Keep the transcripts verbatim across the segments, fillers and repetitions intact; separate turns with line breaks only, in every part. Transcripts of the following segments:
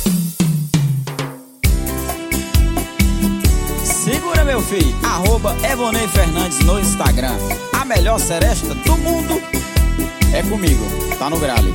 Segura, meu filho, arroba Evonei Fernandes no Instagram. A melhor seresta do mundo é comigo, tá no grale.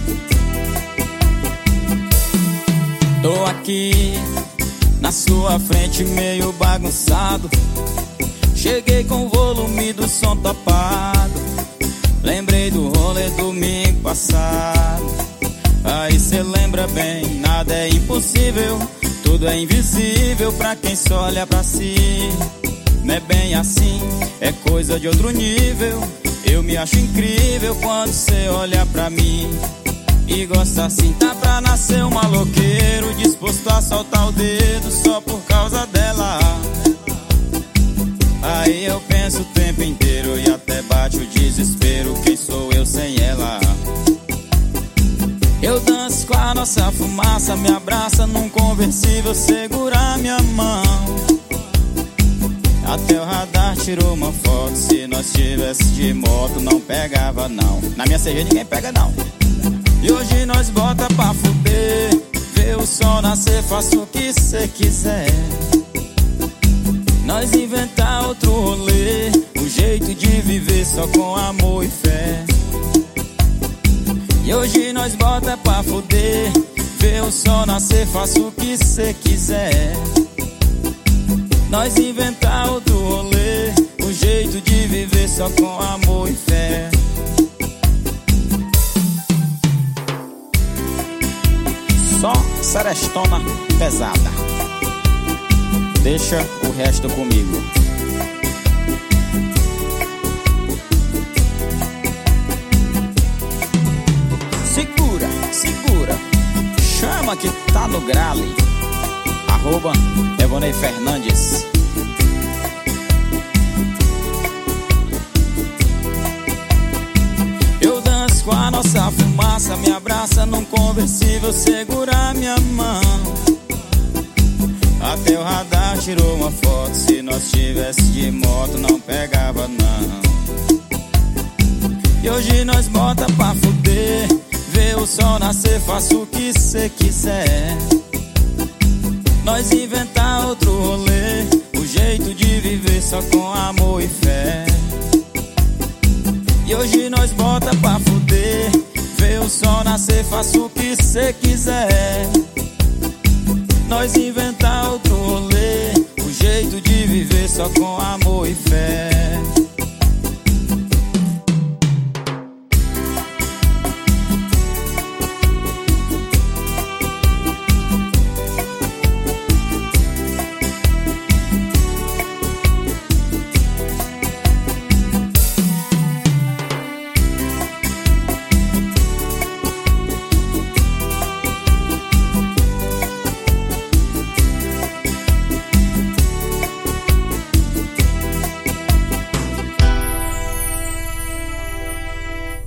Tô aqui na sua frente meio bagunçado. Cheguei com o volume do som topado. Lembrei do rolê domingo passado. Aí cê lembra bem, nada é impossível. Tudo é invisível pra quem só olha pra si. Não é bem assim, é coisa de outro nível. Eu me acho incrível quando cê olha pra mim e gosta assim. Tá pra nascer um maloqueiro disposto a soltar o dedo só por causa dela. Aí eu penso o tempo inteiro e até bate o desespero. Quem sou eu sem ela? Eu danço com a nossa fumaça, me abraça num conversível, segura minha mão. Até o radar tirou uma foto. Se nós tivesse de moto não pegava não. Na minha C G ninguém pega não. E hoje nós bota pra fuder. Vê o sol nascer, faça o que cê quiser. Nós inventar outro rolê, um jeito de viver só com amor e fé. E hoje nós bota pra fuder. Vê o sol nascer, faça o que cê quiser. Nós inventar outro rolê, um jeito de viver só com amor e fé. Só serestona pesada. Deixa o resto comigo. Segura, segura, chama que tá no grale. Arroba Evonei Fernandes. Eu danço com a nossa fumaça, me abraça num conversível, segura minha mão. Até o radar tirou uma foto. Se nós tivesse de moto não pegava não. E hoje nós bota pra fuder. Vê o sol nascer, faça o que cê quiser. Nós inventar outro rolê, um jeito de viver só com amor e fé. E hoje nós bota pra fuder. Vê o sol nascer, faça o que cê quiser. Nós inventar outro rolê, um jeito de viver só com amor e fé.